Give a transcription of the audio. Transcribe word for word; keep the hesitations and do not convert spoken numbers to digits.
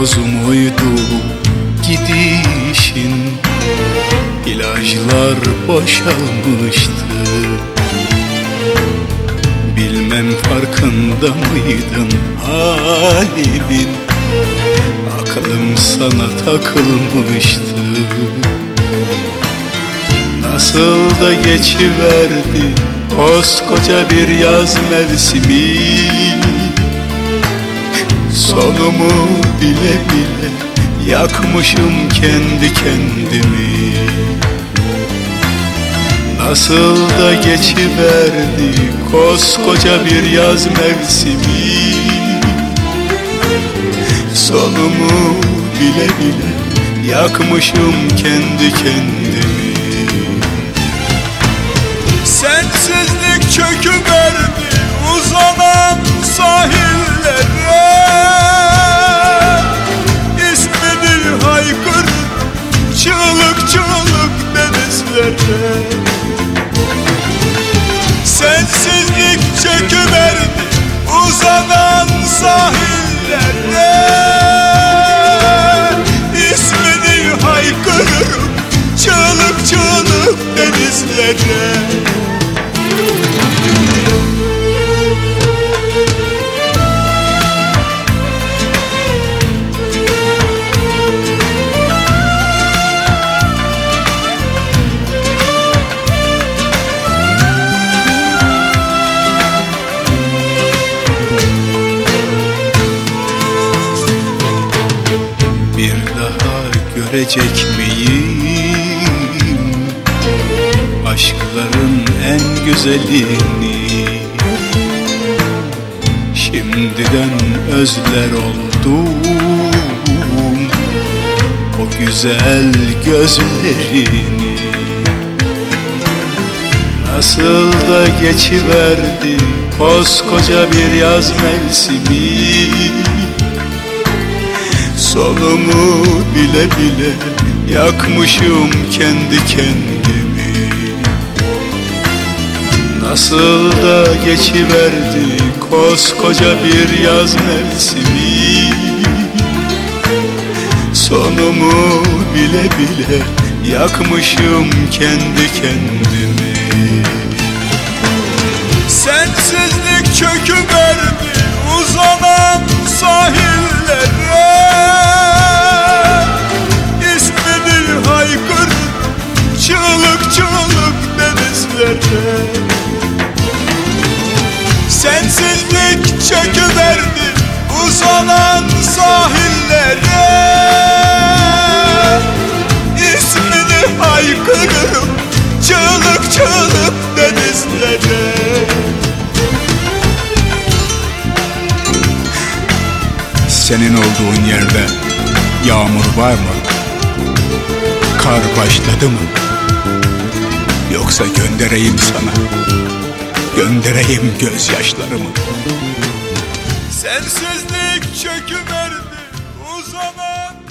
toz muydu gidişin? İlaçlar boşalmıştı. Bilmem farkında mıydın halimin? Aklım sana takılmıştı. Nasıl da geçiverdi koskoca bir yaz mevsimi. Sonumu bile bile yakmışım kendi kendimi. Nasıl da geçiverdi koskoca bir yaz mevsimi. Sonumu bile bile yakmışım kendi kendimi. Sensizlik çöküverdi uzanan sahillere. İsmini haykırıp çığlık çığlık denizlere. Sensizlik çöküverdi uzanan sahillere. İsmini haykırıp çığlık çığlık denizlere. Bir daha görecek miyim aşkların en güzelini? Şimdiden özler oldum o güzel gözlerini. Nasıl da geçiverdi koskoca bir yaz mevsimi. Sonumu bile bile yakmışım kendi kendimi. Nasıl da geçiverdi koskoca bir yaz mevsimi. Sonumu bile bile yakmışım kendi kendimi. Sensizlik çöküverdi uzanan sahillere. İsmini haykırıp çığlık çığlık denizlere. Sensizlik çöküverdi uzanan sahillere. İsmini haykırıp çığlık çığlık denizlere. Senin olduğun yerde yağmur var mı? Kar başladı mı? Yoksa göndereyim sana, göndereyim gözyaşlarımı. Sensizlik çöküverdi uzanan